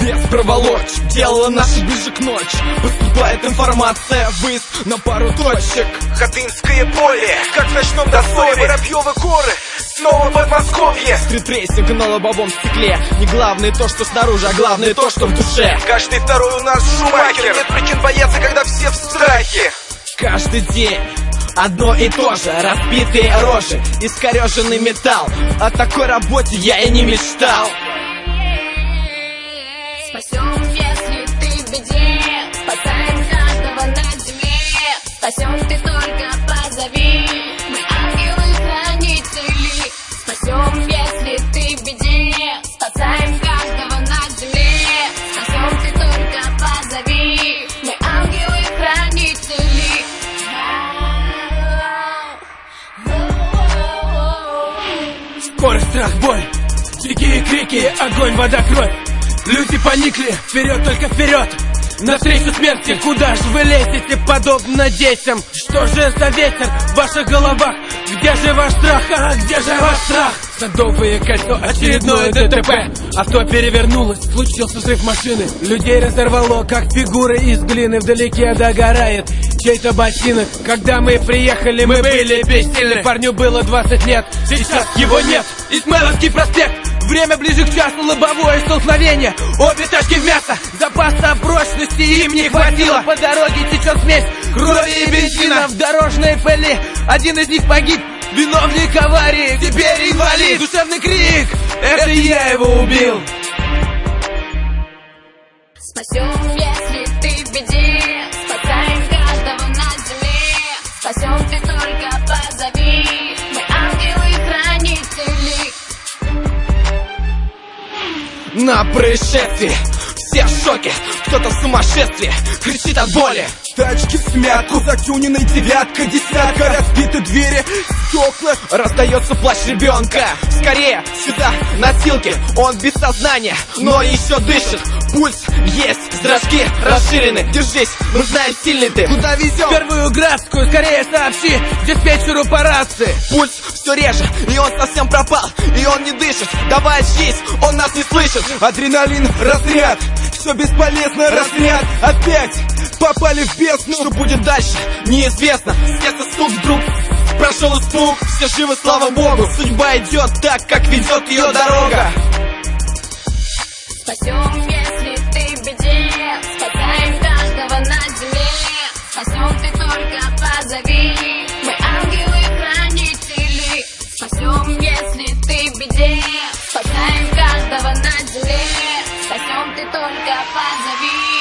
без проволочек делала наши ближе к ночи. Поступает информация, выезд на пару точек. Ходынское поле, как в ночном дозоре. Воробьевы горы, снова Подмосковье. Стритрейсинг на лобовом стекле. Не главное то, что снаружи, а главное то, что в душе. Каждый второй у нас Шумахер. Нет причин бояться, когда все в страхе. Каждый день одно и то же. Разбитые рожи, искореженный металл. О такой работе я и не мечтал. Спасем, если ты в беде. Спасаем каждого на земле. Спасем, ты только позови. Мы ангелы-хранители. Спасем, если ты в беде. Спасаем каждого на земле. Спасем, ты только позови. Мы ангелы-хранители. Скорость, страх, боль, дикие крики, огонь, вода, кровь. Люди поникли, вперед, только вперед. Навстречу смерти, куда же вы лезете, подобно детям? Что же за ветер в ваших головах? Где же ваш страх, а где же ваш страх? Садовое кольцо, очередное ДТП. Авто перевернулось, случился взрыв машины. Людей разорвало, как фигуры из глины. Вдалеке догорает чей-то ботинок. Когда мы приехали, мы были бессильны. Парню было 20 лет, сейчас его нет. Измайловский проспект, время ближе к часу, лобовое столкновение. Обе тачки в мясо, запаса прочности им не хватило. По дороге течет смесь крови и бензина. В дорожной пыли один из них погиб. Виновник аварии, теперь инвалид. Душевный крик, это я его убил. Спасем, если ты в беде. Спасаем каждого на земле. Спасем, ты только позови. Мы ангелы-хранители. На происшествии все в шоке, кто-то в сумасшествии, кричит от боли. Тачки в смятку, затюненной девятка, десятка, разбиты двери, стекла. Раздается плач ребенка. Скорее, сюда, носилки. Он без сознания, но еще дышит. Пульс есть, зрачки расширены. Держись, мы знаем, сильный ты. Куда везем? Первую Градскую, скорее сообщи диспетчеру по рации. Пульс все реже, и он совсем пропал. И он не дышит, давай очнись, он нас не слышит. Адреналин, разряд, все бесполезно, разряд. Опять попали в бездну. Что будет дальше, неизвестно. Сердце стук вдруг, прошел испуг. Все живы, слава богу. Судьба идет так, как ведет ее дорога. Спасем, если ты в беде. Спасаем каждого на земле. Спасем, ты только позови. Мы ангелы-хранители. Спасем, если ты в беде. Спасаем каждого на земле. Спасем, ты только позови.